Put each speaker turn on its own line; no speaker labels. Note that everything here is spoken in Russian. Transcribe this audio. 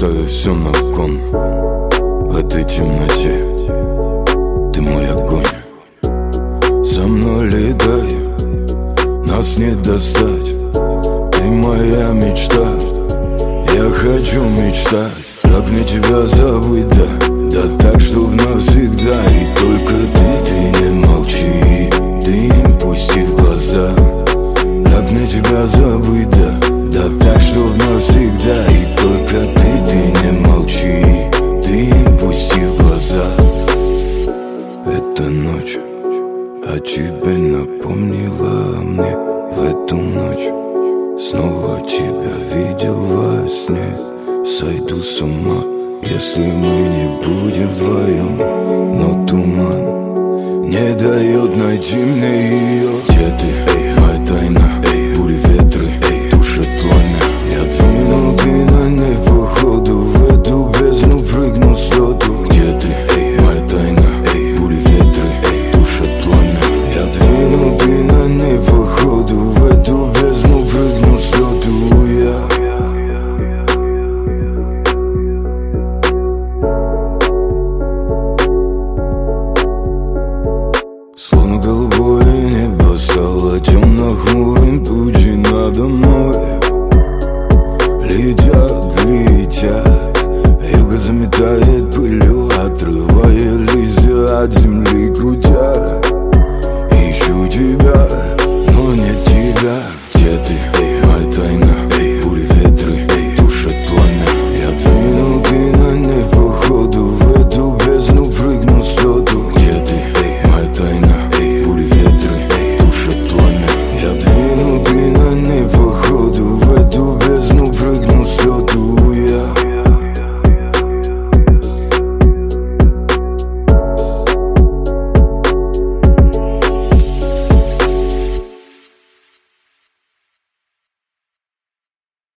ставя все на кон. В этой темноте ты мой огонь. Со мной летай, нас не достать. Ты моя мечта, я хочу мечтать. Как мне тебя забыть, да так, чтоб навсегда. И только ты не молчи, ты не пусти в глаза. Как мне тебя забыть, да так, чтоб навсегда. И только ты не молчи, ты не пусти в глаза. Эта ночь о тебе напомнила мне. В эту ночь снова тебя видел во сне. Сойду с ума, если мы не будем вдвоем. Но туман не дает найти мне ее. Где ты, эй, моя тайна, эй, бури ветры, эй, душат пламя. Я двинул, ты на ней походу, в эту бездну прыгнул с лёту. Где ты, эй, моя тайна, эй, бури ветры, эй, душат пламя. Я двинул, ты на ней походу, в эту бездну прыгнул с лёту. Словно голубое небо стало темно-хмурым, тучи надо мной летят, летят. Юго заметает